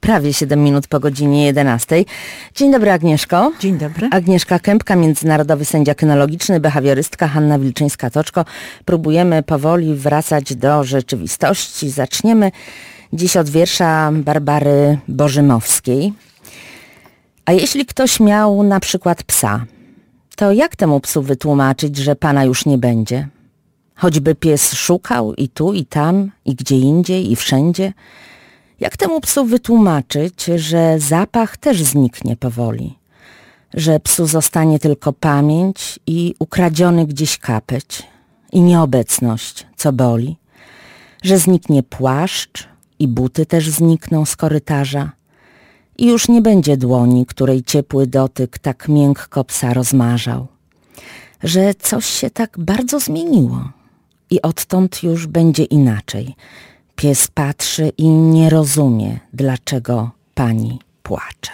Prawie 7 minut po godzinie 11. Dzień dobry, Agnieszko. Dzień dobry. Agnieszka Kępka, międzynarodowy sędzia kynologiczny, behawiorystka Hanna Wilczyńska-Toczko. Próbujemy powoli wracać do rzeczywistości. Zaczniemy dziś od wiersza Barbary Bożymowskiej. A jeśli ktoś miał na przykład psa, to jak temu psu wytłumaczyć, że pana już nie będzie? Choćby pies szukał i tu, i tam, i gdzie indziej, i wszędzie. Jak temu psu wytłumaczyć, że zapach też zniknie powoli? Że psu zostanie tylko pamięć i ukradziony gdzieś kapeć i nieobecność, co boli? Że zniknie płaszcz i buty też znikną z korytarza i już nie będzie dłoni, której ciepły dotyk tak miękko psa rozmarzał? Że coś się tak bardzo zmieniło i odtąd już będzie inaczej. Pies patrzy i nie rozumie, dlaczego pani płacze.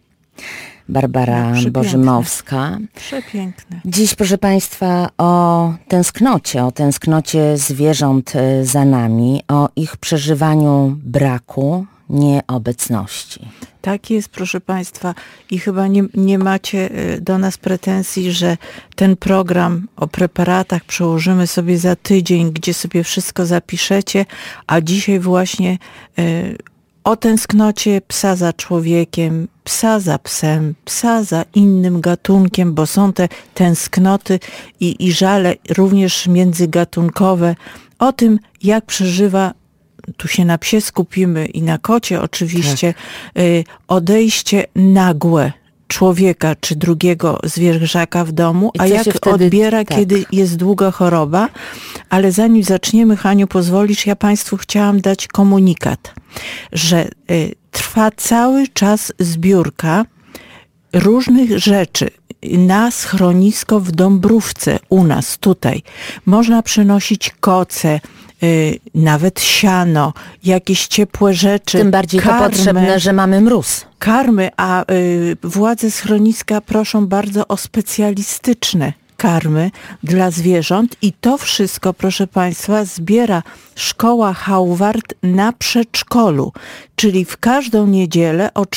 Barbara Bożymowska. Przepiękne. Dziś, proszę Państwa, o tęsknocie zwierząt za nami, o ich przeżywaniu braku, nieobecności. Tak jest, proszę Państwa, i chyba nie macie do nas pretensji, że ten program o preparatach przełożymy sobie za tydzień, gdzie sobie wszystko zapiszecie, a dzisiaj właśnie o tęsknocie psa za człowiekiem, psa za psem, psa za innym gatunkiem, bo są te tęsknoty i żale również międzygatunkowe, o tym, jak przeżywa, tu się na psie skupimy i na kocie oczywiście, tak, odejście nagłe człowieka czy drugiego zwierzaka w domu, a jak wtedy odbiera, tak, kiedy jest długa choroba. Ale zanim zaczniemy, Haniu, pozwolisz, ja Państwu chciałam dać komunikat, że trwa cały czas zbiórka różnych rzeczy na schronisko w Dąbrówce u nas tutaj. Można przynosić koce, nawet siano, jakieś ciepłe rzeczy. Tym bardziej karmy, to potrzebne, że mamy mróz. Karmy, a władze schroniska proszą bardzo o specjalistyczne karmy dla zwierząt i to wszystko, proszę Państwa, zbiera Szkoła Hauwart na przedszkolu, czyli w każdą niedzielę od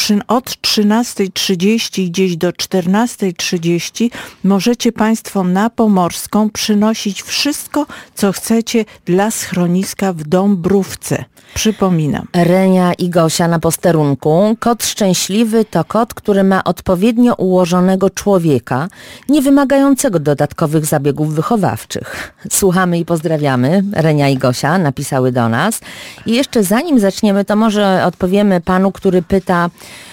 13:30 gdzieś do 14:30 możecie Państwo na Pomorską przynosić wszystko, co chcecie dla schroniska w Dąbrówce. Przypominam. Renia i Gosia na posterunku. Kot szczęśliwy to kot, który ma odpowiednio ułożonego człowieka, nie wymagającego dodatkowych zabiegów wychowawczych. Słuchamy i pozdrawiamy. Renia i Gosia napisały do nas. I jeszcze zanim zaczniemy, to może odpowiemy panu, który pyta: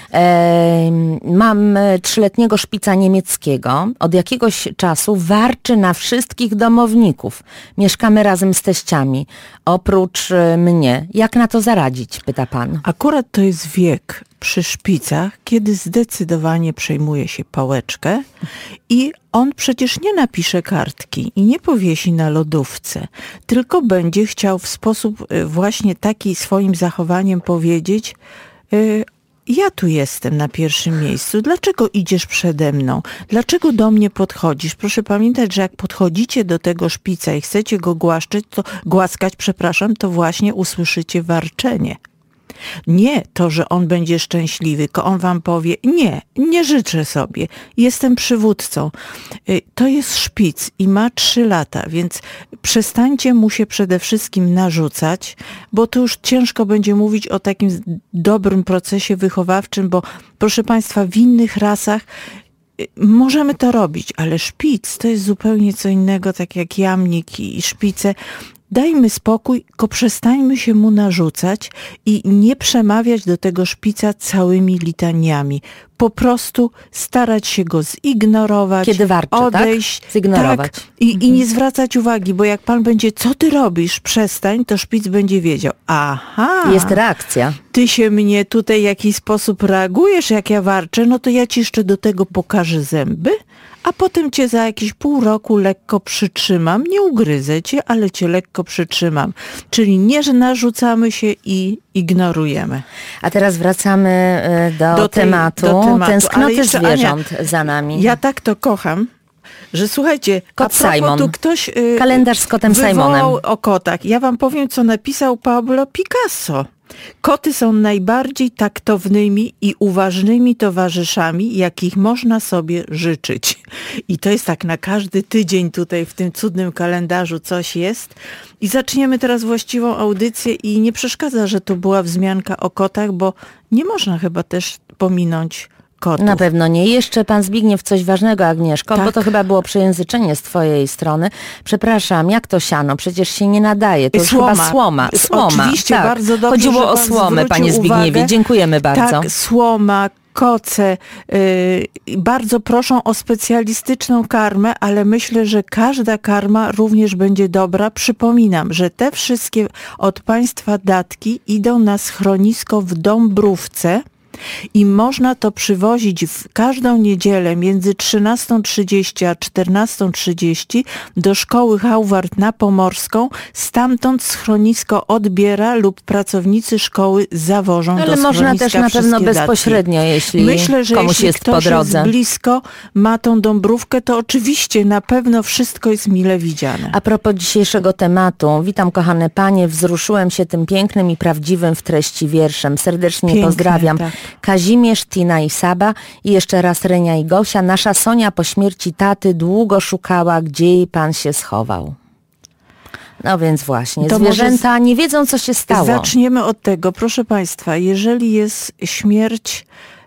mam 3-letniego szpica niemieckiego. Od jakiegoś czasu warczy na wszystkich domowników. Mieszkamy razem z teściami. Oprócz mnie. Jak na to zaradzić? Pyta pan. Akurat to jest wiek przy szpicach, kiedy zdecydowanie przejmuje się pałeczkę i on przecież nie napisze kartki i nie powiesi na lodówce, tylko będzie chciał w sposób właśnie taki swoim zachowaniem powiedzieć: ja tu jestem na pierwszym miejscu. Dlaczego idziesz przede mną? Dlaczego do mnie podchodzisz? Proszę pamiętać, że jak podchodzicie do tego szpica i chcecie go głaskać, to właśnie usłyszycie warczenie. Nie to, że on będzie szczęśliwy, tylko on wam powie: nie życzę sobie, jestem przywódcą. To jest szpic i ma 3 lata, więc przestańcie mu się przede wszystkim narzucać, bo to już ciężko będzie mówić o takim dobrym procesie wychowawczym, bo proszę Państwa, w innych rasach możemy to robić, ale szpic to jest zupełnie co innego, tak jak jamnik i szpice. Dajmy spokój, tylko przestańmy się mu narzucać i nie przemawiać do tego szpica całymi litaniami. Po prostu starać się go zignorować, kiedy warczy, odejść, tak? Zignorować. Tak, i nie zwracać uwagi, bo jak pan będzie: co ty robisz? Przestań, to szpic będzie wiedział: aha, jest reakcja. Ty się mnie tutaj w jakiś sposób reagujesz, jak ja warczę, no to ja ci jeszcze do tego pokażę zęby, a potem cię za jakieś pół roku lekko przytrzymam. Nie ugryzę cię, ale cię lekko przytrzymam. Czyli nie narzucamy się i ignorujemy. A teraz wracamy do tematu. Tęsknoty zwierząt za nami. Ja tak to kocham, że słuchajcie, kot Simon. Tu ktoś kalendarz z kotem Simonem o kotach. Ja wam powiem, co napisał Pablo Picasso. Koty są najbardziej taktownymi i uważnymi towarzyszami, jakich można sobie życzyć. I to jest tak na każdy tydzień tutaj w tym cudnym kalendarzu coś jest. I zaczniemy teraz właściwą audycję i nie przeszkadza, że to była wzmianka o kotach, bo nie można chyba też pominąć kotów. Na pewno nie. Jeszcze pan Zbigniew coś ważnego, Agnieszko, Tak. bo to chyba było przejęzyczenie z twojej strony. Przepraszam, jak to siano? Przecież się nie nadaje. To już chyba słoma. Oczywiście, tak. bardzo dobrze, Chodziło że o pan słomę, panie zwrócił Zbigniewie. uwagę. Dziękujemy bardzo. Tak, słoma, koce. Bardzo proszą o specjalistyczną karmę, ale myślę, że każda karma również będzie dobra. Przypominam, że te wszystkie od państwa datki idą na schronisko w Dąbrówce. I można to przywozić w każdą niedzielę między 13:30 a 14:30 do szkoły Hałwart na Pomorską. Stamtąd schronisko odbiera lub pracownicy szkoły zawożą do Ale schroniska można też na pewno wszystkie bezpośrednio, jeśli Myślę, że komuś jeśli jest po ktoś drodze. jest blisko, ma tą Dąbrówkę, to oczywiście na pewno wszystko jest mile widziane. A propos dzisiejszego tematu, witam kochane panie, wzruszyłem się tym pięknym i prawdziwym w treści wierszem. Serdecznie Piękne, pozdrawiam. tak. Kazimierz, Tina i Saba i jeszcze raz Renia i Gosia. Nasza Sonia po śmierci taty długo szukała, gdzie jej pan się schował. No więc właśnie, To zwierzęta nie wiedzą, co się stało. Zaczniemy od tego, proszę państwa, jeżeli jest śmierć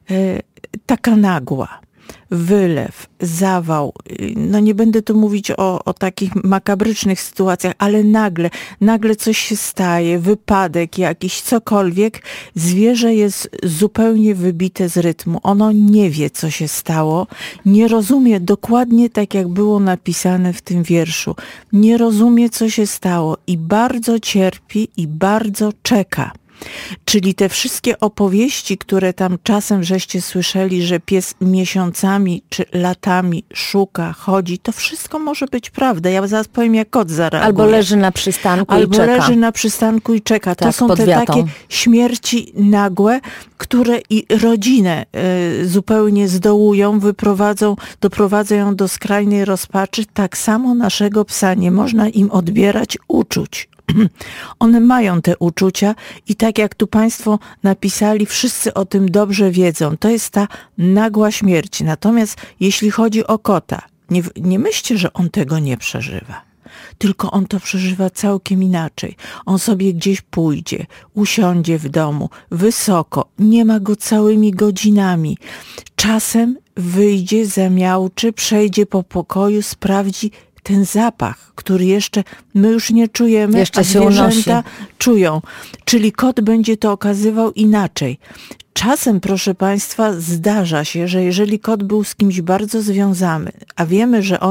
taka nagła, wylew, zawał, no nie będę tu mówić o takich makabrycznych sytuacjach, ale nagle coś się staje, wypadek jakiś, cokolwiek, zwierzę jest zupełnie wybite z rytmu. Ono nie wie, co się stało, nie rozumie dokładnie tak, jak było napisane w tym wierszu. Nie rozumie, co się stało i bardzo cierpi i bardzo czeka. Czyli te wszystkie opowieści, które tam czasem żeście słyszeli, że pies miesiącami czy latami szuka, chodzi, to wszystko może być prawda. Ja zaraz powiem, jak kot zareaguje. Albo leży na przystanku Albo i czeka. leży na przystanku i czeka. To Tak, są pod te wiatą. takie śmierci nagłe, które i rodzinę zupełnie zdołują, doprowadzą ją do skrajnej rozpaczy. Tak samo naszego psa nie można im odbierać uczuć. One mają te uczucia i tak jak tu państwo napisali, wszyscy o tym dobrze wiedzą. To jest ta nagła śmierć. Natomiast jeśli chodzi o kota, nie myślcie, że on tego nie przeżywa. Tylko on to przeżywa całkiem inaczej. On sobie gdzieś pójdzie, usiądzie w domu, wysoko, nie ma go całymi godzinami. Czasem wyjdzie, zamiauczy, przejdzie po pokoju, sprawdzi ten zapach, który jeszcze my już nie czujemy, Jeszcze a się unosi. zwierzęta czują. Czyli kot będzie to okazywał inaczej. Czasem, proszę państwa, zdarza się, że jeżeli kot był z kimś bardzo związany, a wiemy, że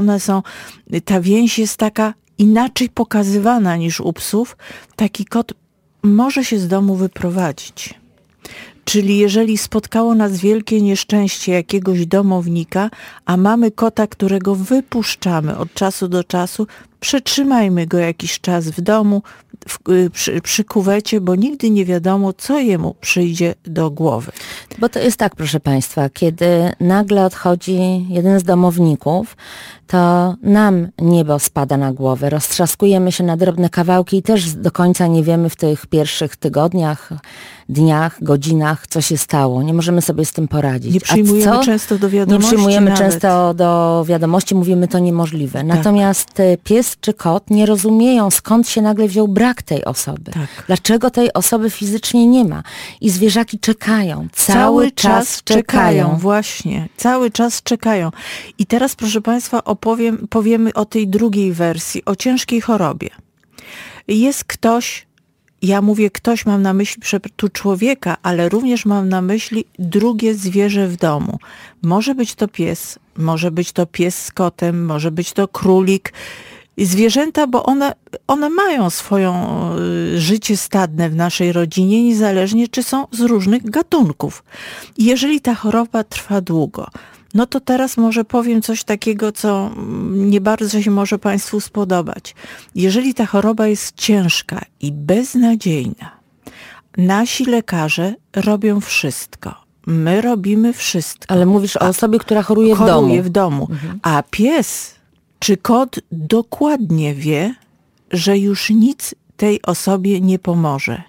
ta więź jest taka inaczej pokazywana niż u psów, taki kot może się z domu wyprowadzić. Czyli jeżeli spotkało nas wielkie nieszczęście jakiegoś domownika, a mamy kota, którego wypuszczamy od czasu do czasu, przetrzymajmy go jakiś czas w domu, przy kuwecie, bo nigdy nie wiadomo, co jemu przyjdzie do głowy. Bo to jest tak, proszę państwa, kiedy nagle odchodzi jeden z domowników, to nam niebo spada na głowę, roztrzaskujemy się na drobne kawałki i też do końca nie wiemy w tych pierwszych tygodniach, dniach, godzinach, co się stało. Nie możemy sobie z tym poradzić. Nie przyjmujemy często do wiadomości. Nie przyjmujemy nawet. często do wiadomości, mówimy, to niemożliwe. Natomiast pies czy kot nie rozumieją, skąd się nagle wziął brak tej osoby. Tak. Dlaczego tej osoby fizycznie nie ma. I zwierzaki czekają. Cały czas czekają. Właśnie. Cały czas czekają. I teraz, proszę państwa, powiemy o tej drugiej wersji, o ciężkiej chorobie. Jest ktoś, ja mówię ktoś, mam na myśli tu człowieka, ale również mam na myśli drugie zwierzę w domu. Może być to pies, może być to pies z kotem, może być to królik. Zwierzęta, bo one mają swoje życie stadne w naszej rodzinie, niezależnie czy są z różnych gatunków. I jeżeli ta choroba trwa długo, no to teraz może powiem coś takiego, co nie bardzo się może państwu spodobać. Jeżeli ta choroba jest ciężka i beznadziejna, nasi lekarze robią wszystko. My robimy wszystko. Ale mówisz o osobie, która choruje w domu. A pies czy kot dokładnie wie, że już nic tej osobie nie pomoże.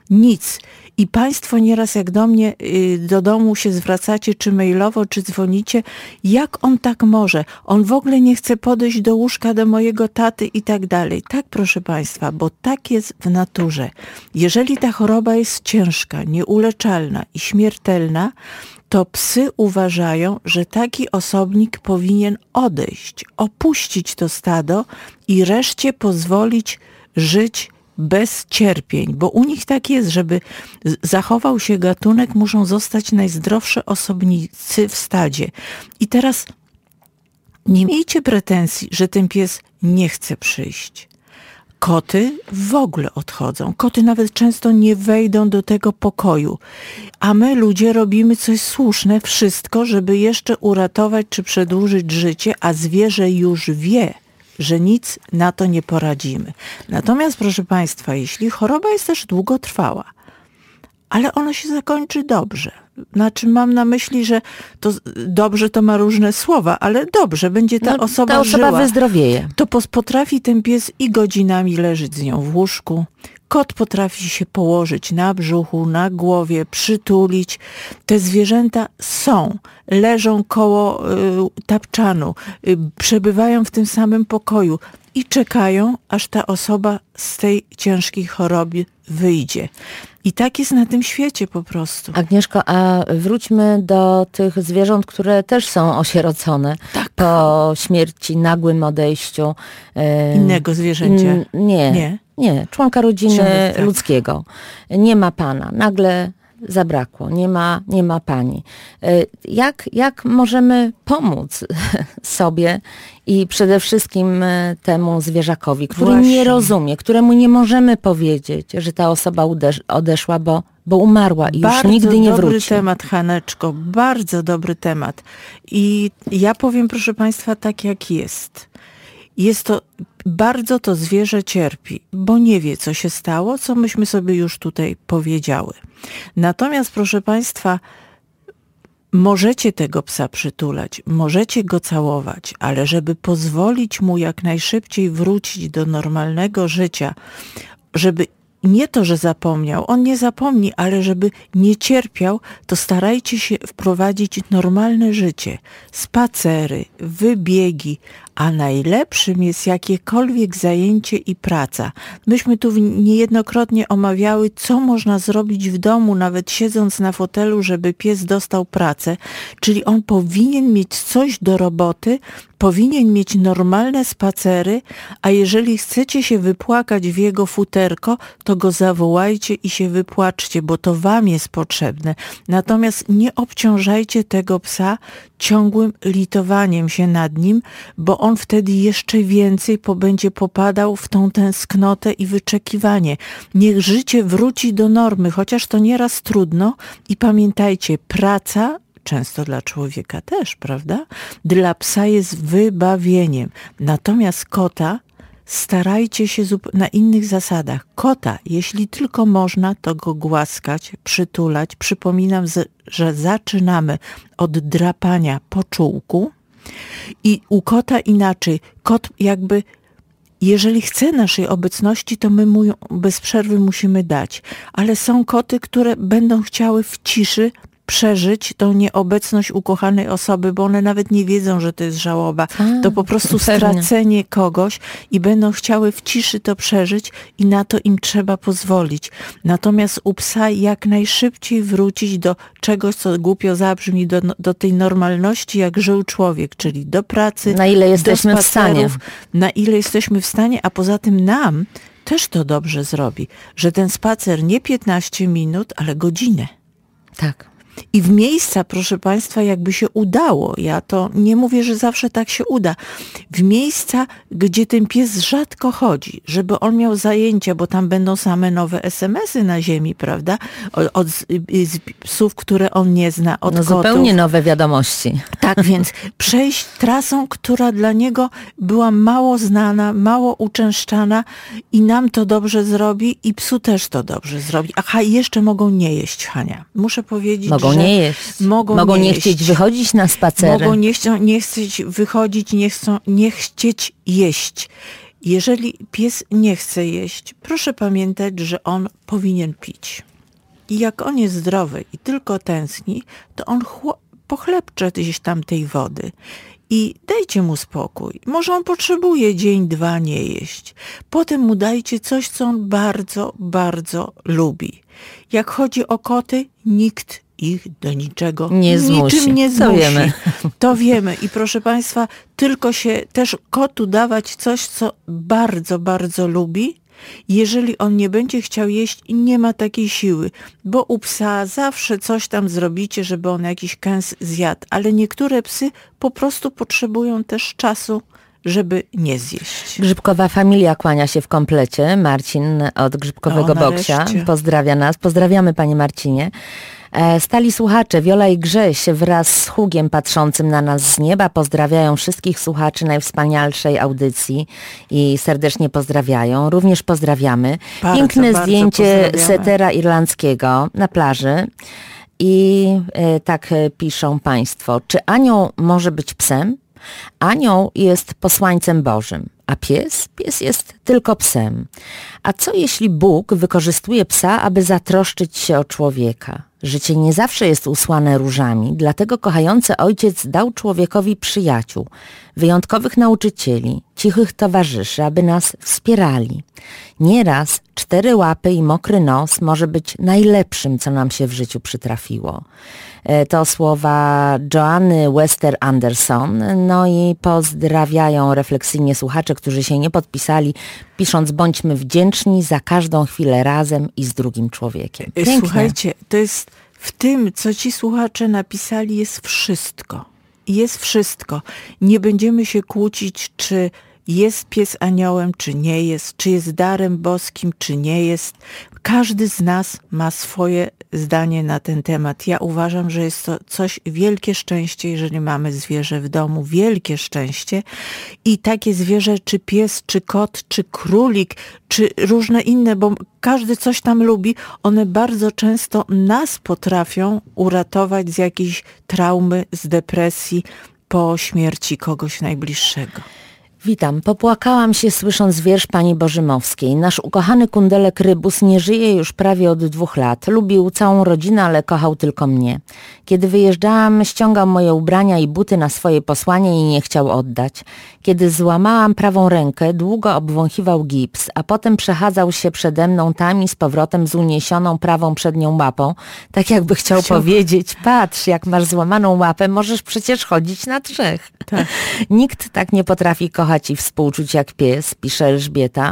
Nic. I państwo nieraz jak do mnie do domu się zwracacie, czy mailowo, czy dzwonicie, jak on tak może? On w ogóle nie chce podejść do łóżka do mojego taty i tak dalej. Tak, proszę państwa, bo tak jest w naturze. Jeżeli ta choroba jest ciężka, nieuleczalna i śmiertelna, to psy uważają, że taki osobnik powinien odejść, opuścić to stado i reszcie pozwolić żyć bez cierpień, bo u nich tak jest, żeby zachował się gatunek, muszą zostać najzdrowsze osobnicy w stadzie. I teraz nie miejcie pretensji, że ten pies nie chce przyjść. Koty w ogóle odchodzą. Koty nawet często nie wejdą do tego pokoju. A my ludzie robimy coś słuszne, wszystko, żeby jeszcze uratować czy przedłużyć życie, a zwierzę już wie, że nic na to nie poradzimy. Natomiast, proszę państwa, jeśli choroba jest też długotrwała, ale ona się zakończy dobrze. Znaczy mam na myśli, że to dobrze to ma różne słowa, ale dobrze, będzie ta osoba żyła. Wyzdrowieje. To potrafi ten pies i godzinami leżeć z nią w łóżku. Kot potrafi się położyć na brzuchu, na głowie, przytulić. Te zwierzęta leżą koło tapczanu, przebywają w tym samym pokoju i czekają, aż ta osoba z tej ciężkiej choroby wyjdzie. I tak jest na tym świecie po prostu. Agnieszko, a wróćmy do tych zwierząt, które też są osierocone po śmierci, nagłym odejściu. Innego zwierzęcia. Nie, członka rodziny ludzkiego. Nie ma pana, nagle zabrakło, nie ma pani. Jak możemy pomóc sobie i przede wszystkim temu zwierzakowi, który nie rozumie, któremu nie możemy powiedzieć, że ta osoba odeszła, bo umarła i już nigdy nie wróci. Bardzo dobry temat, Haneczko, bardzo dobry temat. I ja powiem, proszę państwa, tak jak jest. Bardzo to zwierzę cierpi, bo nie wie, co się stało, co myśmy sobie już tutaj powiedziały. Natomiast, proszę państwa, możecie tego psa przytulać, możecie go całować, ale żeby pozwolić mu jak najszybciej wrócić do normalnego życia, żeby nie to, że zapomniał, on nie zapomni, ale żeby nie cierpiał, to starajcie się wprowadzić normalne życie. Spacery, wybiegi, a najlepszym jest jakiekolwiek zajęcie i praca. Myśmy tu niejednokrotnie omawiały, co można zrobić w domu, nawet siedząc na fotelu, żeby pies dostał pracę. Czyli on powinien mieć coś do roboty, powinien mieć normalne spacery, a jeżeli chcecie się wypłakać w jego futerko, to go zawołajcie i się wypłaczcie, bo to wam jest potrzebne. Natomiast nie obciążajcie tego psa ciągłym litowaniem się nad nim, bo on wtedy jeszcze więcej będzie popadał w tą tęsknotę i wyczekiwanie. Niech życie wróci do normy, chociaż to nieraz trudno. I pamiętajcie, praca często dla człowieka też, prawda? Dla psa jest wybawieniem. Natomiast kota starajcie się na innych zasadach. Kota, jeśli tylko można, to go głaskać, przytulać. Przypominam, że zaczynamy od drapania po czółku i u kota inaczej. Kot jakby, jeżeli chce naszej obecności, to my mu bez przerwy musimy dać. Ale są koty, które będą chciały w ciszy przeżyć tą nieobecność ukochanej osoby, bo one nawet nie wiedzą, że to jest żałoba. To po prostu stracenie kogoś i będą chciały w ciszy to przeżyć i na to im trzeba pozwolić. Natomiast u psa jak najszybciej wrócić do czegoś, co głupio zabrzmi, do tej normalności, jak żył człowiek, czyli do pracy, na ile jesteśmy w stanie. Na ile jesteśmy w stanie, a poza tym nam też to dobrze zrobi, że ten spacer nie 15 minut, ale godzinę. Tak. I w miejsca, proszę państwa, jakby się udało, ja to nie mówię, że zawsze tak się uda, w miejsca, gdzie ten pies rzadko chodzi, żeby on miał zajęcia, bo tam będą same nowe SMS-y na ziemi, prawda? Od psów, które on nie zna, od kotów. Zupełnie nowe wiadomości. Tak, więc przejść trasą, która dla niego była mało znana, mało uczęszczana i nam to dobrze zrobi i psu też to dobrze zrobi. Aha, i jeszcze mogą nie jeść, Hania. Muszę powiedzieć, mogą nie jeść. Mogą nie chcieć wychodzić na spacery. Mogą nie chcieć wychodzić, nie chcieć jeść. Jeżeli pies nie chce jeść, proszę pamiętać, że on powinien pić. I jak on jest zdrowy i tylko tęskni, to on pochlebcze gdzieś tam tej wody. I dajcie mu spokój. Może on potrzebuje dzień, 2 nie jeść. Potem mu dajcie coś, co on bardzo, bardzo lubi. Jak chodzi o koty, nikt ich do niczego niczym nie zmusi. To wiemy. I proszę Państwa, tylko się też kotu dawać coś, co bardzo, bardzo lubi. Jeżeli on nie będzie chciał jeść i nie ma takiej siły, bo u psa zawsze coś tam zrobicie, żeby on jakiś kęs zjadł, ale niektóre psy po prostu potrzebują też czasu, żeby nie zjeść. Grzybkowa familia kłania się w komplecie. Marcin od Grzybkowego Boksia pozdrawia nas. Pozdrawiamy, panie Marcinie. Stali słuchacze Wiola i Grześ wraz z Hugiem patrzącym na nas z nieba pozdrawiają wszystkich słuchaczy najwspanialszej audycji i serdecznie pozdrawiają. Również pozdrawiamy. Piękne zdjęcie setera irlandzkiego na plaży. I tak piszą państwo. Czy anioł może być psem? Anioł jest posłańcem Bożym, a pies jest tylko psem. A co jeśli Bóg wykorzystuje psa, aby zatroszczyć się o człowieka? Życie nie zawsze jest usłane różami, dlatego kochający ojciec dał człowiekowi przyjaciół, wyjątkowych nauczycieli, cichych towarzyszy, aby nas wspierali. Nieraz 4 łapy i mokry nos może być najlepszym, co nam się w życiu przytrafiło. To słowa Joanny Wester Anderson. No i pozdrawiają refleksyjnie słuchacze, którzy się nie podpisali, pisząc: bądźmy wdzięczni za każdą chwilę razem i z drugim człowiekiem. Pięknie. Słuchajcie, to jest w tym, co ci słuchacze napisali, jest wszystko. Jest wszystko. Nie będziemy się kłócić, czy jest pies aniołem, czy nie jest, czy jest darem boskim, czy nie jest. Każdy z nas ma swoje zdanie na ten temat. Ja uważam, że jest to coś wielkie szczęście, jeżeli mamy zwierzę w domu. Wielkie szczęście. I takie zwierzę, czy pies, czy kot, czy królik, czy różne inne, bo każdy coś tam lubi, one bardzo często nas potrafią uratować z jakiejś traumy, z depresji po śmierci kogoś najbliższego. Witam. Popłakałam się, słysząc wiersz pani Bożymowskiej. Nasz ukochany kundelek Rybus nie żyje już prawie od 2 lat. Lubił całą rodzinę, ale kochał tylko mnie. Kiedy wyjeżdżałam, ściągał moje ubrania i buty na swoje posłanie i nie chciał oddać. Kiedy złamałam prawą rękę, długo obwąchiwał gips, a potem przechadzał się przede mną tam i z powrotem z uniesioną prawą przednią łapą, tak jakby chciał powiedzieć: patrz, jak masz złamaną łapę, możesz przecież chodzić na 3. Tak. Nikt tak nie potrafi kochać i współczuć jak pies, pisze Elżbieta.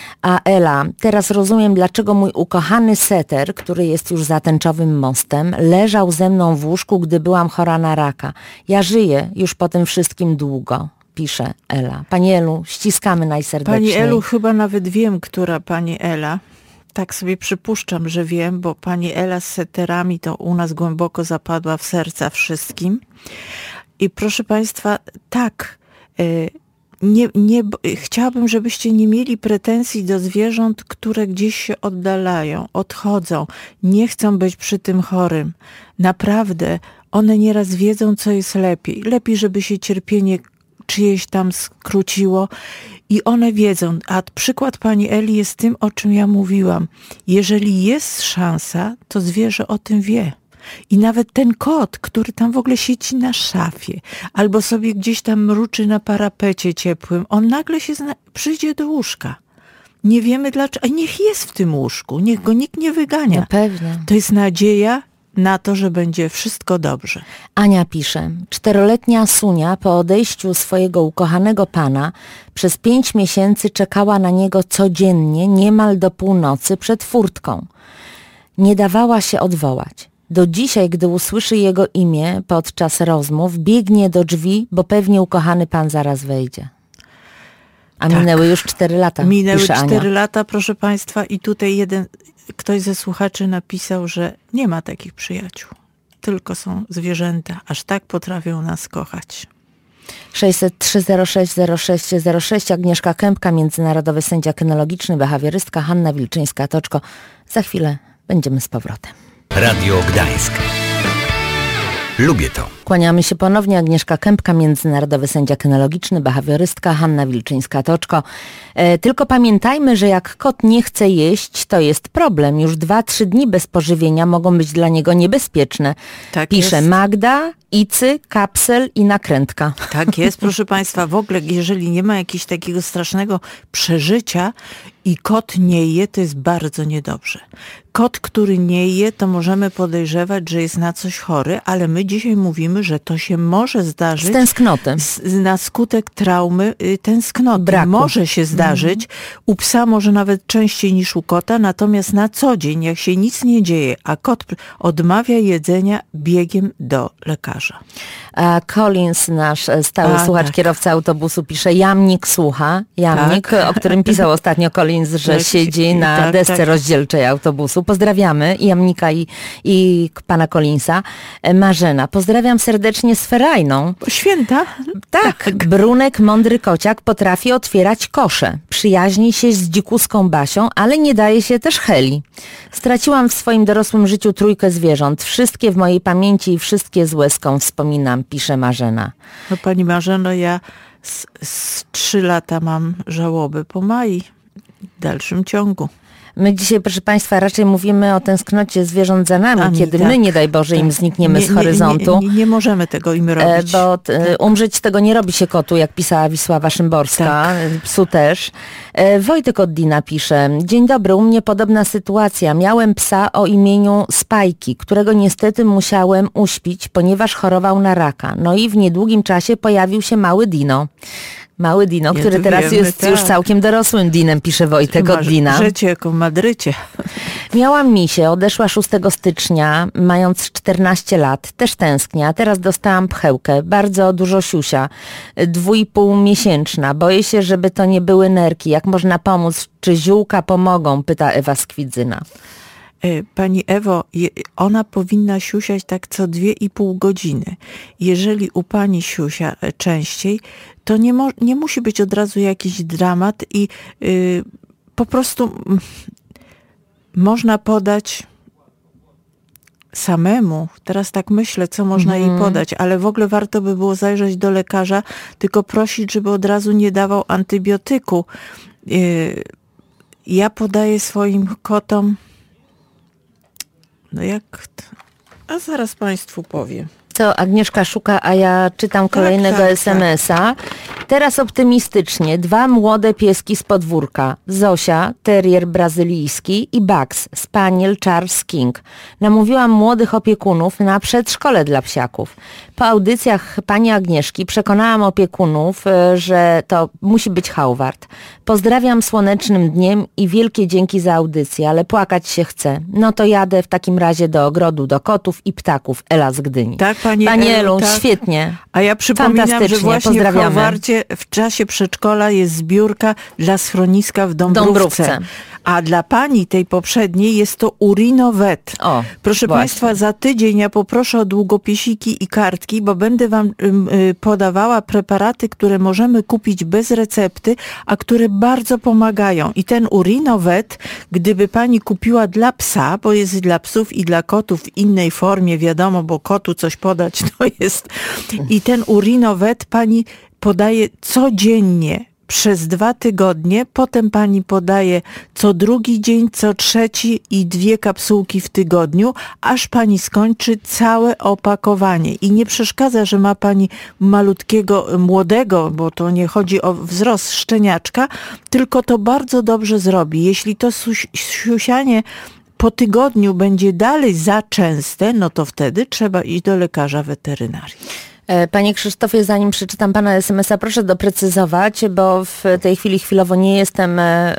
A Ela: teraz rozumiem, dlaczego mój ukochany setter, który jest już za tęczowym mostem, leżał ze mną w łóżku, gdy byłam chora na raka. Ja żyję już po tym wszystkim długo, pisze Ela. Pani Elu, ściskamy najserdeczniej. Pani Elu, chyba nawet wiem, która pani Ela. Tak sobie przypuszczam, że wiem, bo pani Ela z setterami to u nas głęboko zapadła w serca wszystkim. I proszę Państwa, tak, chciałabym, żebyście nie mieli pretensji do zwierząt, które gdzieś się oddalają, odchodzą, nie chcą być przy tym chorym. Naprawdę, one nieraz wiedzą, co jest lepiej. Lepiej, żeby się cierpienie czyjeś tam skróciło i one wiedzą. A przykład pani Eli jest tym, o czym ja mówiłam. Jeżeli jest szansa, to zwierzę o tym wie. I nawet ten kot, który tam w ogóle siedzi na szafie, albo sobie gdzieś tam mruczy na parapecie ciepłym, on nagle się przyjdzie do łóżka. Nie wiemy dlaczego, a niech jest w tym łóżku, niech go nikt nie wygania. No pewnie. To jest nadzieja na to, że będzie wszystko dobrze. Ania pisze: 4-letnia Sunia po odejściu swojego ukochanego pana przez 5 miesięcy czekała na niego codziennie, niemal do północy przed furtką. Nie dawała się odwołać. Do dzisiaj, gdy usłyszy jego imię podczas rozmów, biegnie do drzwi, bo pewnie ukochany pan zaraz wejdzie. A tak. Minęły już 4 lata. Minęły pisze 4 Ania. lata, proszę Państwa, i tutaj ktoś ze słuchaczy napisał, że nie ma takich przyjaciół. Tylko są zwierzęta. Aż tak potrafią nas kochać. 603 06 06 06. Agnieszka Kępka, międzynarodowy sędzia kynologiczny, behawiorystka, Hanna Wilczyńska-Toczko. Za chwilę będziemy z powrotem. Radio Gdańsk. Lubię to. Kłaniamy się ponownie. Agnieszka Kępka, międzynarodowy sędzia kynologiczny, behawiorystka, Hanna Wilczyńska-Toczko. Tylko pamiętajmy, że jak kot nie chce jeść, to jest problem. Już 2-3 dni bez pożywienia mogą być dla niego niebezpieczne. Tak Pisze jest. Magda, Icy, kapsel i nakrętka. Tak jest, proszę Państwa, w ogóle jeżeli nie ma jakiegoś takiego strasznego przeżycia i kot nie je, to jest bardzo niedobrze. Kot, który nie je, to możemy podejrzewać, że jest na coś chory, ale my dzisiaj mówimy, że to się może zdarzyć. Z tęsknoty. Na skutek traumy tęsknoty. Braku. Może się zdarzyć. U psa może nawet częściej niż u kota, natomiast na co dzień, jak się nic nie dzieje, a kot odmawia jedzenia, biegiem do lekarza. A Collins, nasz stały słuchacz, tak. kierowca autobusu, pisze: jamnik słucha. Jamnik, o którym pisał ostatnio Collins, że Tak, siedzi na tak, desce tak. rozdzielczej autobusu. Pozdrawiamy i Jamnika i pana Collinsa. Marzena: pozdrawiam serdecznie z Ferajną. Święta? Tak, Brunek, mądry kociak, potrafi otwierać kosze. Przyjaźni się z dzikuską Basią, ale nie daje się też Heli. Straciłam w swoim dorosłym życiu 3 zwierząt. Wszystkie w mojej pamięci i wszystkie z łezką wspominam, pisze Marzena. No pani Marzeno, ja z 3 lata mam żałoby po Mai w dalszym ciągu. My dzisiaj, proszę Państwa, raczej mówimy o tęsknocie zwierząt za nami, kiedy tak, my, nie daj Boże, im znikniemy z horyzontu. Nie możemy tego im robić. Bo umrzeć tego nie robi się kotu, jak pisała Wisława Szymborska, psu też. Wojtek od Dina pisze: dzień dobry, u mnie podobna sytuacja. Miałem psa o imieniu Spajki, którego niestety musiałem uśpić, ponieważ chorował na raka. No i w niedługim czasie pojawił się mały Dino. Mały Dino, który to teraz wiemy, jest już tak. całkiem dorosłym Dinem, pisze Wojtek od Dina. Życie jako w Madrycie. Miałam misię, odeszła 6 stycznia, mając 14 lat. Też tęsknię, a teraz dostałam pchełkę. Bardzo dużo siusia. 2,5-miesięczna. Boję się, żeby to nie były nerki. Jak można pomóc? Czy ziółka pomogą? Pyta Ewa Skwidzyna. Pani Ewo, ona powinna siusiać tak co 2,5 godziny. Jeżeli u pani siusia częściej, to nie musi być od razu jakiś dramat i po prostu można podać samemu. Teraz tak myślę, co można jej podać, ale w ogóle warto by było zajrzeć do lekarza, tylko prosić, żeby od razu nie dawał antybiotyku. Ja podaję swoim kotom, no jak... A zaraz Państwu powiem. Co Agnieszka szuka, a ja czytam kolejnego tak. SMS-a. Teraz optymistycznie. 2 młode pieski z podwórka. Zosia, terrier brazylijski i Bugs, spaniel Charles King. Namówiłam młodych opiekunów na przedszkole dla psiaków. Po audycjach pani Agnieszki przekonałam opiekunów, że to musi być Howard. Pozdrawiam słonecznym dniem i wielkie dzięki za audycję, ale płakać się chce. No to jadę w takim razie do ogrodu, do kotów i ptaków. Ela z Gdyni. Tak, Pani Elu, tak. świetnie. A ja przypominam, że Fantastycznie, właśnie w pozdrawiamy. Howardzie w czasie przedszkola jest zbiórka dla schroniska w Dąbrówce. A dla pani tej poprzedniej jest to Urinovet. O, Proszę właśnie. Państwa, za tydzień ja poproszę o długopisiki i kartki, bo będę Wam podawała preparaty, które możemy kupić bez recepty, a które bardzo pomagają. I ten Urinovet, gdyby pani kupiła dla psa, bo jest dla psów i dla kotów w innej formie, wiadomo, bo kotu coś podać to jest. I ten Urinovet pani podaje codziennie przez 2 tygodnie, potem pani podaje co drugi dzień, co trzeci i 2 kapsułki w tygodniu, aż pani skończy całe opakowanie. I nie przeszkadza, że ma pani malutkiego, młodego, bo to nie chodzi o wzrost szczeniaczka, tylko to bardzo dobrze zrobi. Jeśli to siusianie po tygodniu będzie dalej za częste, no to wtedy trzeba iść do lekarza weterynarii. Panie Krzysztofie, zanim przeczytam pana SMS-a, proszę doprecyzować, bo w tej chwili chwilowo nie jestem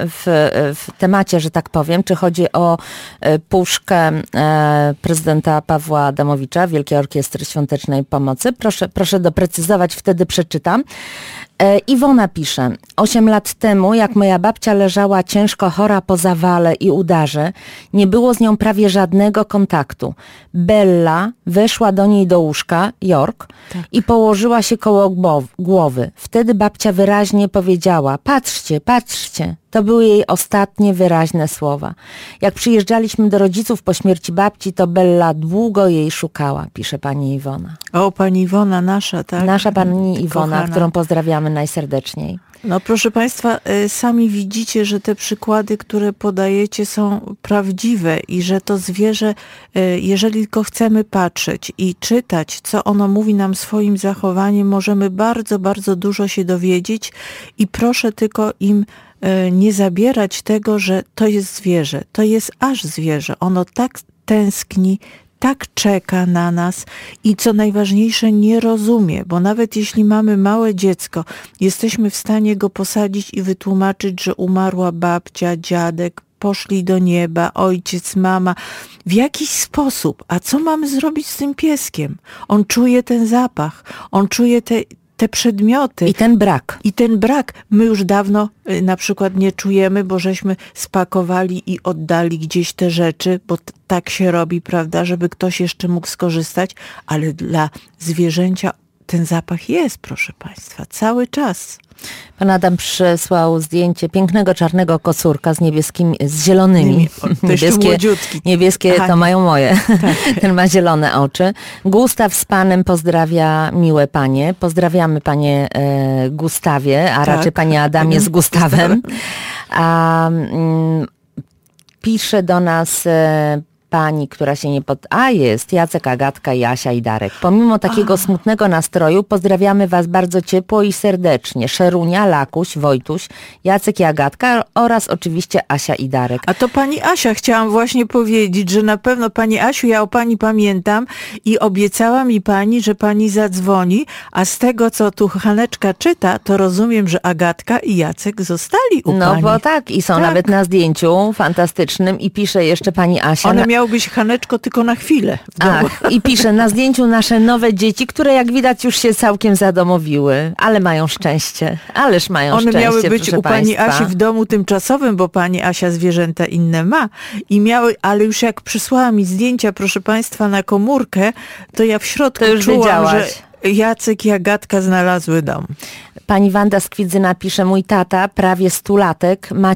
w temacie, że tak powiem, czy chodzi o puszkę prezydenta Pawła Adamowicza, Wielkiej Orkiestry Świątecznej Pomocy. Proszę doprecyzować, wtedy przeczytam. Iwona pisze: 8 lat temu, jak moja babcia leżała ciężko chora po zawale i udarze, nie było z nią prawie żadnego kontaktu. Bella weszła do niej do łóżka, York, i położyła się koło głowy. Wtedy babcia wyraźnie powiedziała: patrzcie, patrzcie. To były jej ostatnie wyraźne słowa. Jak przyjeżdżaliśmy do rodziców po śmierci babci, to Bella długo jej szukała, pisze pani Iwona. O, pani Iwona, nasza, tak? Nasza pani Iwona, Kochana. którą pozdrawiamy najserdeczniej. No proszę Państwa, sami widzicie, że te przykłady, które podajecie, są prawdziwe i że to zwierzę, jeżeli tylko chcemy patrzeć i czytać, co ono mówi nam swoim zachowaniem, możemy bardzo, bardzo dużo się dowiedzieć i proszę tylko im nie zabierać tego, że to jest zwierzę. To jest aż zwierzę. Ono tak tęskni, tak czeka na nas i co najważniejsze nie rozumie, bo nawet jeśli mamy małe dziecko, jesteśmy w stanie go posadzić i wytłumaczyć, że umarła babcia, dziadek, poszli do nieba, ojciec, mama, w jakiś sposób. A co mamy zrobić z tym pieskiem? On czuje ten zapach, on czuje te przedmioty. I ten brak. I ten brak my już dawno na przykład nie czujemy, bo żeśmy spakowali i oddali gdzieś te rzeczy, bo tak się robi, prawda, żeby ktoś jeszcze mógł skorzystać, ale dla zwierzęcia ten zapach jest, proszę Państwa, cały czas. Pan Adam przysłał zdjęcie pięknego czarnego kocurka z niebieskimi, z zielonymi. To jeszcze młodziutki. Niebieskie Aha, to mają moje. Tak. Ten ma zielone oczy. Gustaw z panem pozdrawia miłe panie. Pozdrawiamy panie Gustawie, a raczej panie Adamie z Gustawem. Pisze do nas pani, która się nie jest Jacek, Agatka, Jasia i Darek. Pomimo takiego smutnego nastroju pozdrawiamy was bardzo ciepło i serdecznie. Szerunia, Lakuś, Wojtuś, Jacek i Agatka oraz oczywiście Asia i Darek. A to pani Asia, chciałam właśnie powiedzieć, że na pewno pani Asiu, ja o pani pamiętam i obiecała mi pani, że pani zadzwoni, a z tego, co tu Haneczka czyta, to rozumiem, że Agatka i Jacek zostali u pani. No bo tak, i są nawet na zdjęciu fantastycznym i pisze jeszcze pani Asia. One miały być, Haneczko, tylko na chwilę w domu. Ach, i pisze na zdjęciu nasze nowe dzieci, które jak widać już się całkiem zadomowiły, ale mają szczęście. Ależ mają One szczęście, miały być u pani państwa. Asi w domu tymczasowym, bo pani Asia zwierzęta inne ma. I miały, ale już jak przysłała mi zdjęcia, proszę państwa, na komórkę, to ja w środku To już czułam, wiedziałaś. że Jacek i Agatka znalazły dom. Pani Wanda z Kwidzyna pisze, mój tata, prawie 100-latek, ma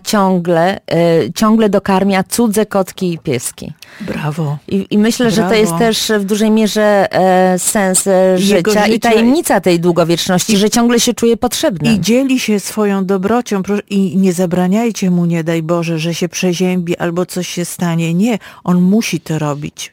ciągle dokarmia cudze kotki i pieski. Brawo. I myślę, że to jest też w dużej mierze sens życia i tajemnica tej długowieczności, że ciągle się czuje potrzebny. I dzieli się swoją dobrocią i nie zabraniajcie mu, nie daj Boże, że się przeziębi albo coś się stanie. Nie, on musi to robić.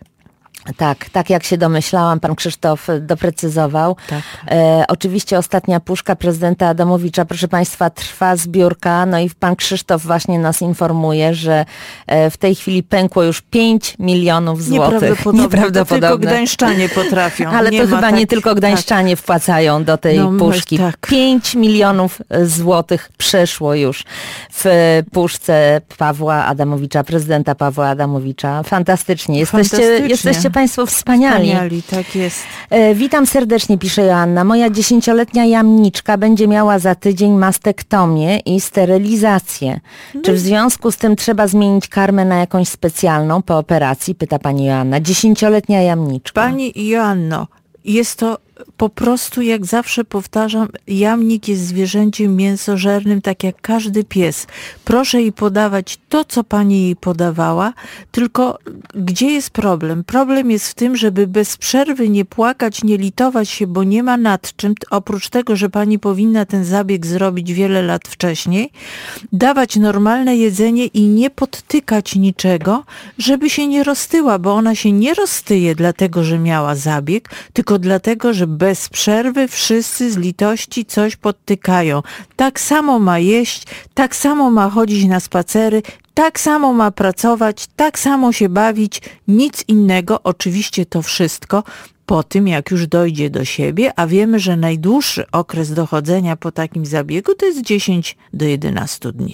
Tak jak się domyślałam, pan Krzysztof doprecyzował. Tak. Oczywiście ostatnia puszka prezydenta Adamowicza, proszę państwa, trwa zbiórka, no i pan Krzysztof właśnie nas informuje, że w tej chwili pękło już 5 milionów złotych. Nieprawdopodobne. To tylko gdańszczanie potrafią. Ale to chyba nie tylko gdańszczanie wpłacają do tej puszki. 5 milionów złotych przeszło już w puszce Pawła Adamowicza, prezydenta Pawła Adamowicza. Fantastycznie. Jesteście państwo wspaniali. Tak jest. Witam serdecznie, pisze Joanna. Moja 10-letnia jamniczka będzie miała za tydzień mastektomię i sterylizację. Czy w związku z tym trzeba zmienić karmę na jakąś specjalną po operacji? Pyta pani Joanna. 10-letnia jamniczka. Pani Joanno, jest to po prostu, jak zawsze powtarzam, jamnik jest zwierzęciem mięsożernym, tak jak każdy pies. Proszę jej podawać to, co pani jej podawała, tylko gdzie jest problem? Problem jest w tym, żeby bez przerwy nie płakać, nie litować się, bo nie ma nad czym, oprócz tego, że pani powinna ten zabieg zrobić wiele lat wcześniej, dawać normalne jedzenie i nie podtykać niczego, żeby się nie roztyła, bo ona się nie roztyje dlatego, że miała zabieg, tylko dlatego, że bez przerwy wszyscy z litości coś podtykają. Tak samo ma jeść, tak samo ma chodzić na spacery, tak samo ma pracować, tak samo się bawić, nic innego. Oczywiście to wszystko po tym, jak już dojdzie do siebie, a wiemy, że najdłuższy okres dochodzenia po takim zabiegu to jest 10 do 11 dni.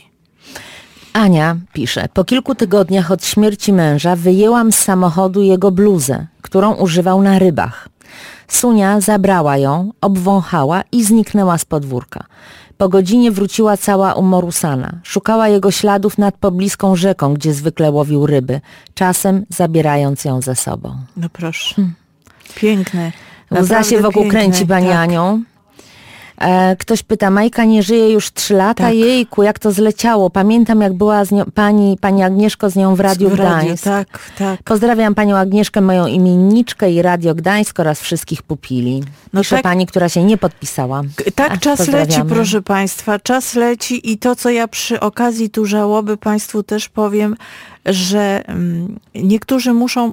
Ania pisze, po kilku tygodniach od śmierci męża wyjęłam z samochodu jego bluzę, którą używał na rybach. Sunia zabrała ją, obwąchała i zniknęła z podwórka. Po godzinie wróciła cała umorusana. Szukała jego śladów nad pobliską rzeką, gdzie zwykle łowił ryby, czasem zabierając ją ze sobą. No proszę. Piękne. Łza się wokół kręci pani Anią. Ktoś pyta, Majka nie żyje już 3 lata, Tak. jejku, jak to zleciało. Pamiętam, jak była z nią, pani Agnieszko z nią w Radiu Gdańsk. Tak, tak. Pozdrawiam panią Agnieszkę, moją imienniczkę i Radio Gdańsk oraz wszystkich pupili. No Pisze tak. pani, która się nie podpisała. Tak, czas leci, pozdrawiamy. proszę państwa, czas leci i to, co ja przy okazji tu żałoby państwu też powiem, że niektórzy muszą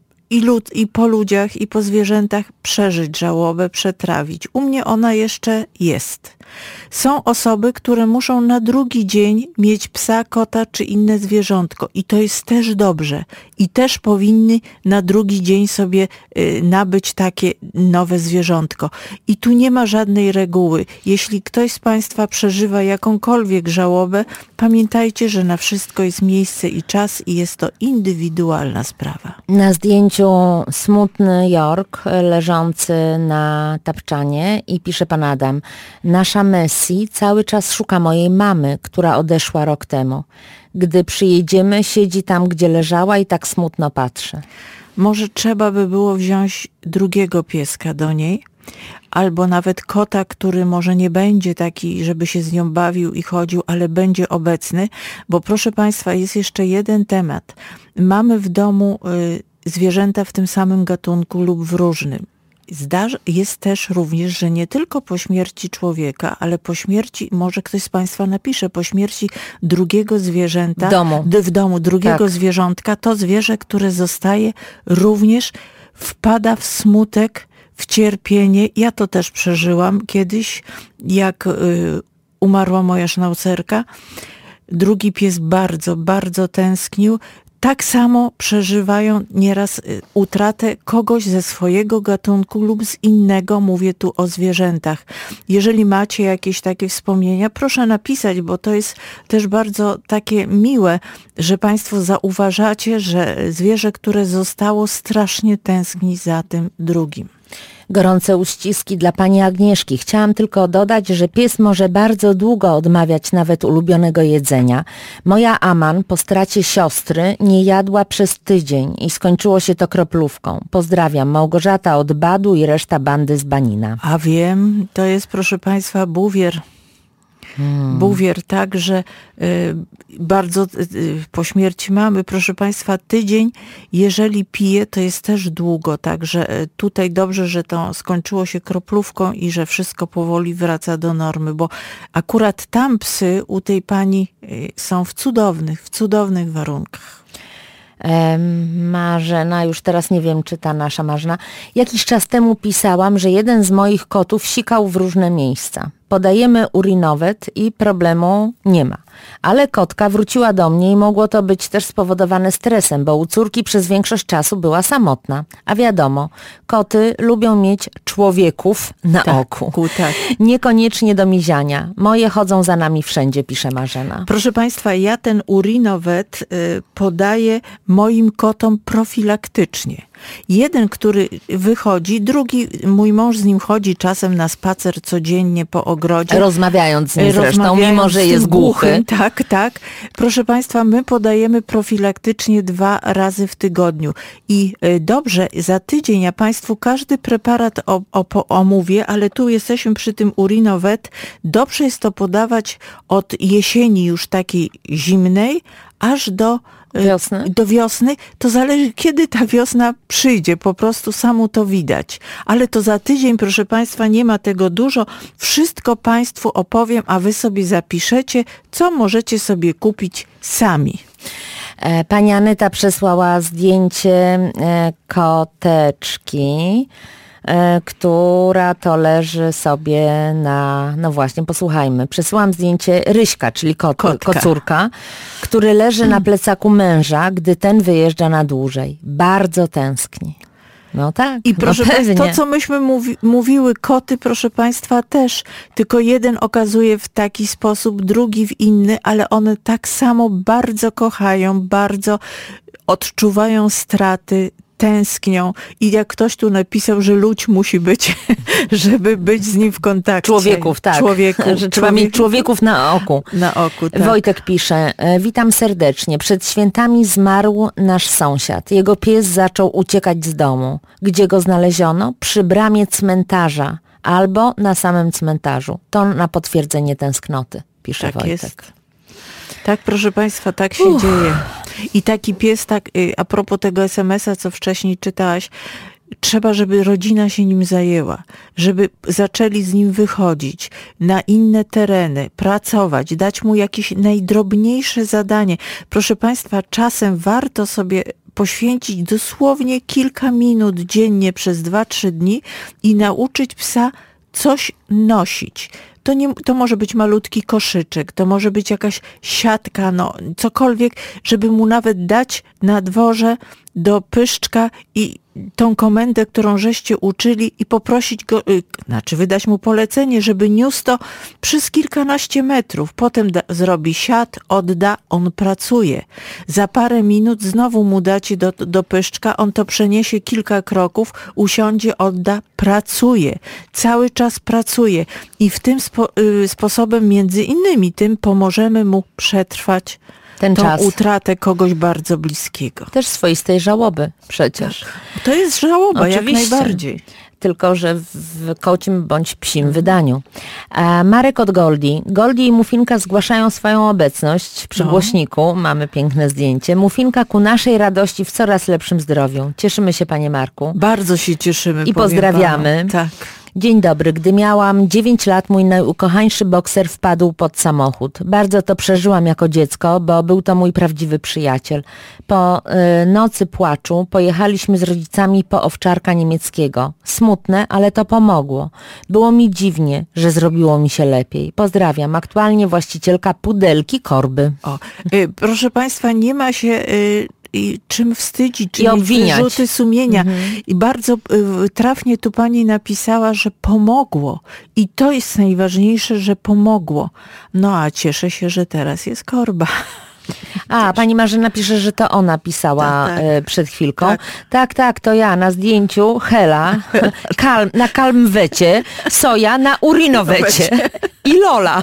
i po ludziach, i po zwierzętach przeżyć żałobę, przetrawić. U mnie ona jeszcze jest. Są osoby, które muszą na drugi dzień mieć psa, kota czy inne zwierzątko i to jest też dobrze. I też powinny na drugi dzień sobie nabyć takie nowe zwierzątko. I tu nie ma żadnej reguły. Jeśli ktoś z państwa przeżywa jakąkolwiek żałobę, pamiętajcie, że na wszystko jest miejsce i czas i jest to indywidualna sprawa. Na zdjęciu smutny York leżący na tapczanie i pisze pan Adam, nasza Messi cały czas szuka mojej mamy, która odeszła rok temu. Gdy przyjedziemy, siedzi tam, gdzie leżała i tak smutno patrzy. Może trzeba by było wziąć drugiego pieska do niej, albo nawet kota, który może nie będzie taki, żeby się z nią bawił i chodził, ale będzie obecny, bo proszę państwa, jest jeszcze jeden temat. Mamy w domu zwierzęta w tym samym gatunku lub w różnym. Jest też również, że nie tylko po śmierci człowieka, ale po śmierci, może ktoś z państwa napisze, po śmierci drugiego zwierzęta, w domu drugiego zwierzątka, to zwierzę, które zostaje, również wpada w smutek, w cierpienie. Ja to też przeżyłam kiedyś, jak umarła moja sznaucerka. Drugi pies bardzo, bardzo tęsknił. Tak samo przeżywają nieraz utratę kogoś ze swojego gatunku lub z innego, mówię tu o zwierzętach. Jeżeli macie jakieś takie wspomnienia, proszę napisać, bo to jest też bardzo takie miłe, że państwo zauważacie, że zwierzę, które zostało, strasznie tęskni za tym drugim. Gorące uściski dla pani Agnieszki. Chciałam tylko dodać, że pies może bardzo długo odmawiać nawet ulubionego jedzenia. Moja Aman po stracie siostry nie jadła przez tydzień i skończyło się to kroplówką. Pozdrawiam, Małgorzata od Badu i reszta bandy z Banina. A wiem, to jest, proszę państwa, buwier. Buwier, tak, że bardzo po śmierci mamy, proszę państwa, tydzień, jeżeli pije, to jest też długo, także tutaj dobrze, że to skończyło się kroplówką i że wszystko powoli wraca do normy, bo akurat tam psy u tej pani są w cudownych warunkach. Marzena, już teraz nie wiem, czy ta nasza Marzena. Jakiś czas temu pisałam, że jeden z moich kotów sikał w różne miejsca. Podajemy urinowet i problemu nie ma. Ale kotka wróciła do mnie i mogło to być też spowodowane stresem, bo u córki przez większość czasu była samotna. A wiadomo, koty lubią mieć człowieków na oku. Tak. Niekoniecznie do miziania. Moje chodzą za nami wszędzie, pisze Marzena. Proszę państwa, ja ten urinowet podaję moim kotom profilaktycznie. Jeden, który wychodzi, drugi, mój mąż z nim chodzi czasem na spacer codziennie po ogrodzie. Rozmawiając z nim zresztą, mimo że jest głuchy. Tak. Proszę państwa, my podajemy profilaktycznie 2 razy w tygodniu. I dobrze, za tydzień ja państwu każdy preparat omówię, ale tu jesteśmy przy tym urinowet. Dobrze jest to podawać od jesieni już takiej zimnej, aż do wiosny, to zależy, kiedy ta wiosna przyjdzie, po prostu samo to widać. Ale to za tydzień, proszę państwa, nie ma tego dużo. Wszystko państwu opowiem, a wy sobie zapiszecie, co możecie sobie kupić sami. Pani Anyta przesłała zdjęcie koteczki, która to leży sobie na... No właśnie, posłuchajmy. Przesyłam zdjęcie Ryśka, czyli kocurka, który leży na plecaku męża, gdy ten wyjeżdża na dłużej. Bardzo tęskni. No tak, i proszę państwa, to co myśmy mówiły, koty, proszę państwa, też, tylko jeden okazuje w taki sposób, drugi w inny, ale one tak samo bardzo kochają, bardzo odczuwają straty, tęsknią i jak ktoś tu napisał, że ludź musi być, żeby być z nim w kontakcie. Człowieków, tak. Że trzeba mieć człowieków na oku. Na oku, tak. Wojtek pisze, witam serdecznie. Przed świętami zmarł nasz sąsiad. Jego pies zaczął uciekać z domu. Gdzie go znaleziono? Przy bramie cmentarza. albo na samym cmentarzu. To na potwierdzenie tęsknoty, pisze Tak Wojtek. jest. Tak, proszę Państwa, tak się dzieje. I taki pies, tak, a propos tego SMS-a, co wcześniej czytałaś, trzeba, żeby rodzina się nim zajęła, żeby zaczęli z nim wychodzić na inne tereny, pracować, dać mu jakieś najdrobniejsze zadanie. Proszę Państwa, czasem warto sobie poświęcić dosłownie kilka minut dziennie przez 2-3 dni i nauczyć psa coś nosić. To może być malutki koszyczek, to może być jakaś siatka, cokolwiek, żeby mu nawet dać na dworze do pyszczka i tą komendę, którą żeście uczyli i poprosić go, wydać mu polecenie, żeby niósł to przez kilkanaście metrów. Potem zrobi siat, odda, on pracuje. Za parę minut znowu mu dacie do pyszczka, on to przeniesie kilka kroków, usiądzie, odda, pracuje. Cały czas pracuje. I w tym sposobem, między innymi tym, pomożemy mu przetrwać ten tą czas. utratę kogoś bardzo bliskiego. Też swoistej żałoby przecież. To jest żałoba, Oczywiście. jak najbardziej. Tylko że w kocim bądź psim wydaniu. Marek od Goldie. Goldie i Mufinka zgłaszają swoją obecność przy głośniku. Mamy piękne zdjęcie. Mufinka ku naszej radości w coraz lepszym zdrowiu. Cieszymy się, panie Marku. Bardzo się cieszymy. I pozdrawiamy. Panu. Tak. Dzień dobry. Gdy miałam 9 lat, mój najukochańszy bokser wpadł pod samochód. Bardzo to przeżyłam jako dziecko, bo był to mój prawdziwy przyjaciel. Po nocy płaczu pojechaliśmy z rodzicami po owczarka niemieckiego. Smutne, ale to pomogło. Było mi dziwnie, że zrobiło mi się lepiej. Pozdrawiam. Aktualnie właścicielka pudelki Korby. Proszę Państwa, nie ma się... czym wstydzić, czy obwiniać. Wyrzuty sumienia. I bardzo trafnie tu pani napisała, że pomogło. I to jest najważniejsze, że pomogło. A cieszę się, że teraz jest Korba. Pani Marzena pisze, że to ona pisała przed chwilką. Tak. Tak, to ja na zdjęciu Hela, na kalmwecie, Soja na urinowecie i Lola.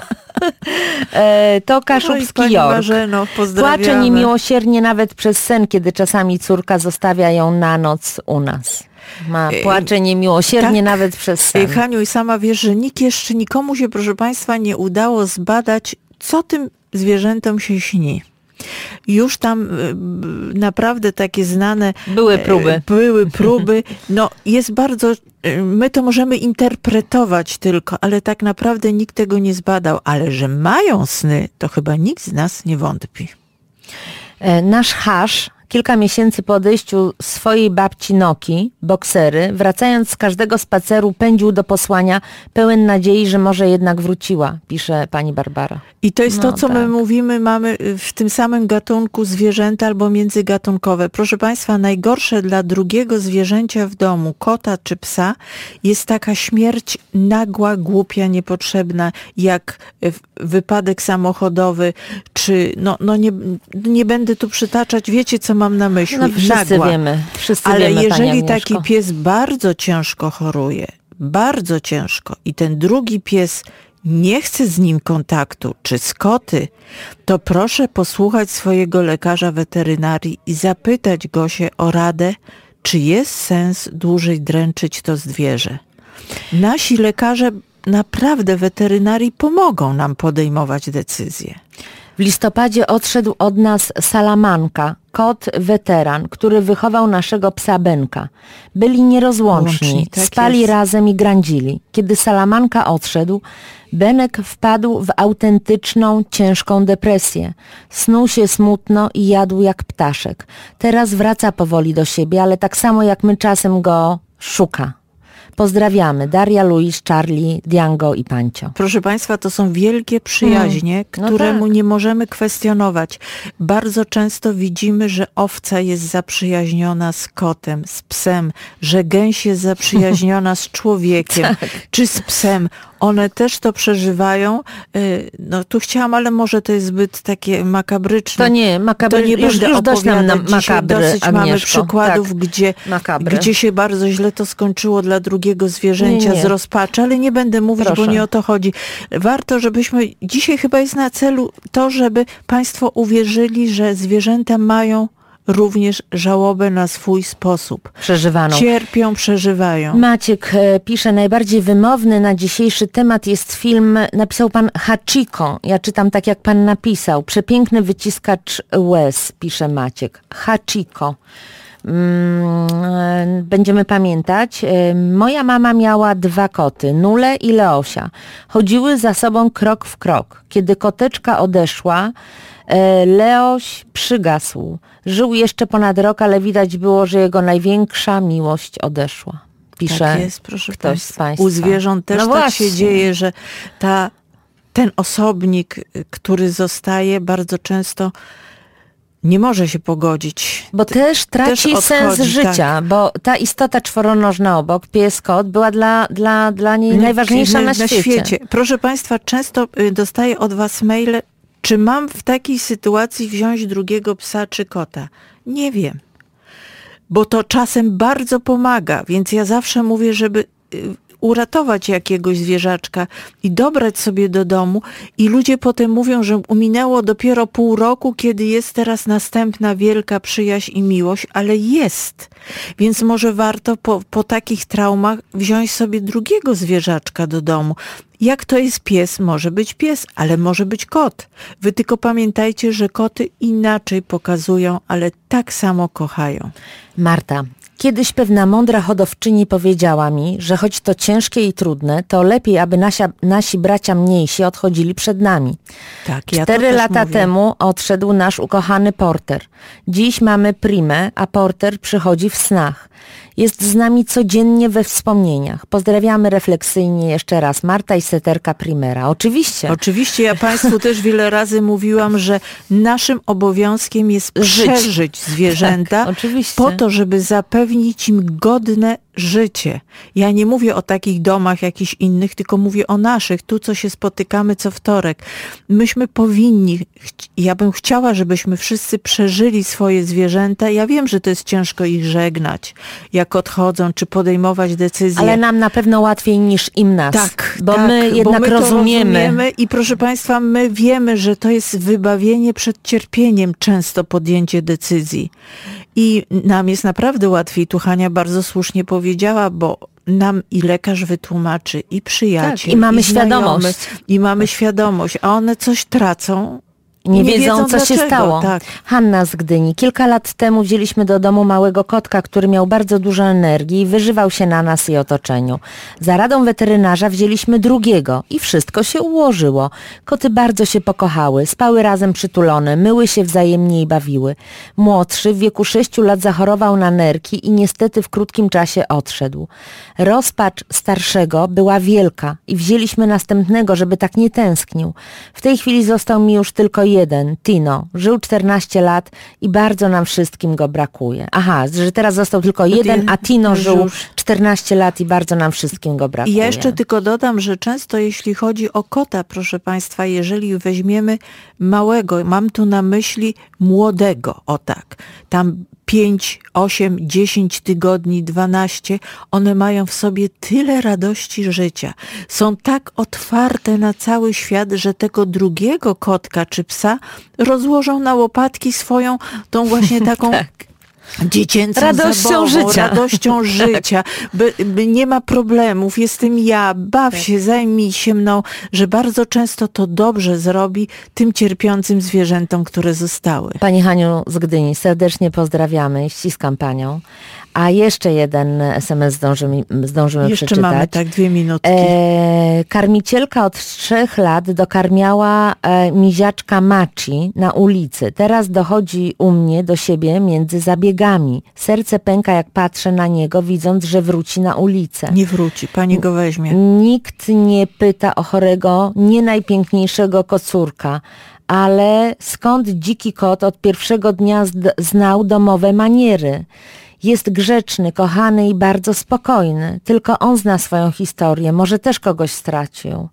To Kaszubski Jork. Marzeno, pozdrawiamy. Płacze niemiłosiernie nawet przez sen, kiedy czasami córka zostawia ją na noc u nas. Płacze niemiłosiernie nawet przez sen. Haniu, i sama wiesz, że jeszcze nikomu się, proszę Państwa, nie udało zbadać, co tym zwierzętom się śni. Już tam naprawdę takie znane... Były próby. Jest bardzo... My to możemy interpretować tylko, ale tak naprawdę nikt tego nie zbadał. Ale że mają sny, to chyba nikt z nas nie wątpi. Nasz Hasz kilka miesięcy po odejściu swojej babci Noki, boksery, wracając z każdego spaceru, pędził do posłania, pełen nadziei, że może jednak wróciła, pisze pani Barbara. I to jest to, co my mówimy, mamy w tym samym gatunku zwierzęta albo międzygatunkowe. Proszę Państwa, najgorsze dla drugiego zwierzęcia w domu, kota czy psa, jest taka śmierć nagła, głupia, niepotrzebna, jak wypadek samochodowy, czy nie będę tu przytaczać, wiecie, co mam na myśli. Wszyscy wiemy. Ale jeżeli taki pies bardzo ciężko choruje, bardzo ciężko, i ten drugi pies nie chce z nim kontaktu, czy z koty, to proszę posłuchać swojego lekarza weterynarii i zapytać go się o radę, czy jest sens dłużej dręczyć to zwierzę. Nasi lekarze naprawdę weterynarii pomogą nam podejmować decyzje. W listopadzie odszedł od nas Salamanka, kot weteran, który wychował naszego psa Benka. Byli nierozłączni, spali razem i grandzili. Kiedy Salamanka odszedł, Benek wpadł w autentyczną, ciężką depresję. Snuł się smutno i jadł jak ptaszek. Teraz wraca powoli do siebie, ale tak samo jak my czasem go szuka. Pozdrawiamy. Daria, Luis, Charlie, Diango i Pancio. Proszę Państwa, to są wielkie przyjaźnie, któremu nie możemy kwestionować. Bardzo często widzimy, że owca jest zaprzyjaźniona z kotem, z psem, że gęś jest zaprzyjaźniona z człowiekiem, czy z psem. One też to przeżywają. Tu chciałam, ale może to jest zbyt takie makabryczne. To nie, makabry. To nie już dość nam makabry, dosyć Agnieszko. mamy przykładów, gdzie się bardzo źle to skończyło dla drugiego zwierzęcia z rozpaczy, ale nie będę mówić, bo nie o to chodzi. Warto, żebyśmy, dzisiaj chyba jest na celu to, żeby Państwo uwierzyli, że zwierzęta mają również żałobę na swój sposób. Przeżywaną. Cierpią, przeżywają. Maciek pisze, najbardziej wymowny na dzisiejszy temat jest film, napisał pan Hachiko. Ja czytam tak, jak pan napisał. Przepiękny wyciskacz łez, pisze Maciek. Hachiko. Będziemy pamiętać. Moja mama miała 2 koty, Nulę i Leosia. Chodziły za sobą krok w krok. Kiedy koteczka odeszła, Leoś przygasł. Żył jeszcze ponad rok, ale widać było, że jego największa miłość odeszła. Pisze tak jest, proszę ktoś z Państwa. U zwierząt też No tak właśnie. się dzieje, że ten osobnik, który zostaje, bardzo często nie może się pogodzić. Bo też traci też sens odchodzi, życia, tak. bo ta istota czworonożna obok, pies, kot, była dla niej najważniejsza na świecie. Proszę Państwa, często dostaję od Was maile, czy mam w takiej sytuacji wziąć drugiego psa czy kota? Nie wiem, bo to czasem bardzo pomaga, więc ja zawsze mówię, żeby uratować jakiegoś zwierzaczka i dobrać sobie do domu i ludzie potem mówią, że minęło dopiero pół roku, kiedy jest teraz następna wielka przyjaźń i miłość, ale jest. Więc może warto po takich traumach wziąć sobie drugiego zwierzaczka do domu. Jak to jest pies? Może być pies, ale może być kot. Wy tylko pamiętajcie, że koty inaczej pokazują, ale tak samo kochają. Marta, kiedyś pewna mądra hodowczyni powiedziała mi, że choć to ciężkie i trudne, to lepiej, aby nasi bracia mniejsi odchodzili przed nami. Tak, ja 4 to też lata mówię. temu odszedł nasz ukochany Porter. Dziś mamy Primę, a Porter przychodzi w snach. Jest z nami codziennie we wspomnieniach. Pozdrawiamy refleksyjnie jeszcze raz. Marta i seterka Primera. Oczywiście. Oczywiście, ja Państwu też wiele razy mówiłam, że naszym obowiązkiem jest przeżyć zwierzęta Tak, oczywiście. po to, żeby zapewnić im godne życie. Ja nie mówię o takich domach jakichś innych, tylko mówię o naszych, tu co się spotykamy co wtorek. Myśmy powinni, ja bym chciała, żebyśmy wszyscy przeżyli swoje zwierzęta. Ja wiem, że to jest ciężko ich żegnać, jak odchodzą, czy podejmować decyzje. Ale nam na pewno łatwiej niż im nas. Tak, bo tak, my jednak bo my to rozumiemy. I proszę Państwa, my wiemy, że to jest wybawienie przed cierpieniem, często podjęcie decyzji. I nam jest naprawdę łatwiej. Tu Hania bardzo słusznie powiedziała, bo nam i lekarz wytłumaczy, i przyjaciel, Tak, i mamy znajomy, świadomość. I mamy świadomość, a one coś tracą. Nie wiedzą, co się dlaczego. stało. Tak. Hanna z Gdyni. Kilka lat temu wzięliśmy do domu małego kotka, który miał bardzo dużo energii i wyżywał się na nas i otoczeniu. Za radą weterynarza wzięliśmy drugiego i wszystko się ułożyło. Koty bardzo się pokochały, spały razem przytulone, myły się wzajemnie i bawiły. Młodszy w wieku 6 lat zachorował na nerki i niestety w krótkim czasie odszedł. Rozpacz starszego była wielka i wzięliśmy następnego, żeby tak nie tęsknił. W tej chwili został mi już tylko jeden, Tino. Żył 14 lat i bardzo nam wszystkim go brakuje. Aha, że teraz został tylko jeden, a Tino żył 14 lat i bardzo nam wszystkim go brakuje. I ja jeszcze tylko dodam, że często jeśli chodzi o kota, proszę Państwa, jeżeli weźmiemy małego, mam tu na myśli młodego, o tak, tam 5, 8, 10 tygodni, 12, one mają w sobie tyle radości życia. Są tak otwarte na cały świat, że tego drugiego kotka czy psa rozłożą na łopatki swoją, tą właśnie taką dziecięcą radością zabawą, życia. radością życia. By nie ma problemów, jestem ja, baw się, zajmij się mną, że bardzo często to dobrze zrobi tym cierpiącym zwierzętom, które zostały. Pani Haniu z Gdyni, serdecznie pozdrawiamy i ściskam panią. A jeszcze jeden SMS zdążymy Jeszcze przeczytać. mamy tak 2 minutki. Karmicielka od 3 lat dokarmiała miziaczka Maci na ulicy. Teraz dochodzi u mnie do siebie między zabiegami. Serce pęka, jak patrzę na niego, widząc, że wróci na ulicę. Nie wróci, pani go weźmie. Nikt nie pyta o chorego, nie najpiękniejszego kocurka. Ale skąd dziki kot od pierwszego dnia znał domowe maniery? Jest grzeczny, kochany i bardzo spokojny. Tylko on zna swoją historię. Może też kogoś stracił.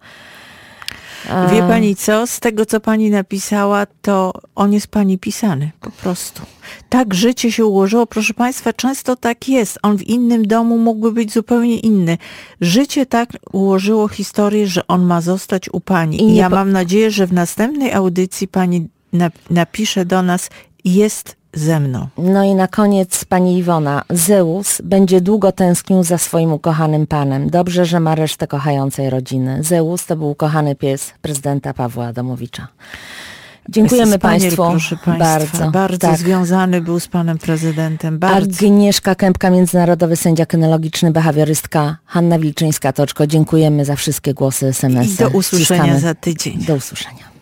Wie pani co? Z tego, co pani napisała, to on jest pani pisany. Po prostu. Tak życie się ułożyło. Proszę Państwa, często tak jest. On w innym domu mógłby być zupełnie inny. Życie tak ułożyło historię, że on ma zostać u pani. I ja mam nadzieję, że w następnej audycji pani napisze do nas, jest ze mną. No i na koniec pani Iwona. Zeus będzie długo tęsknił za swoim ukochanym panem. Dobrze, że ma resztę kochającej rodziny. Zeus to był ukochany pies prezydenta Pawła Adamowicza. Dziękujemy Państwu proszę Państwa. Bardzo tak. Związany był z panem prezydentem. Bardzo. Agnieszka Kępka, międzynarodowy sędzia kynologiczny, behawiorystka Hanna Wilczyńska-Toczko. Dziękujemy za wszystkie głosy, SMS-y. I do usłyszenia za tydzień. Do usłyszenia.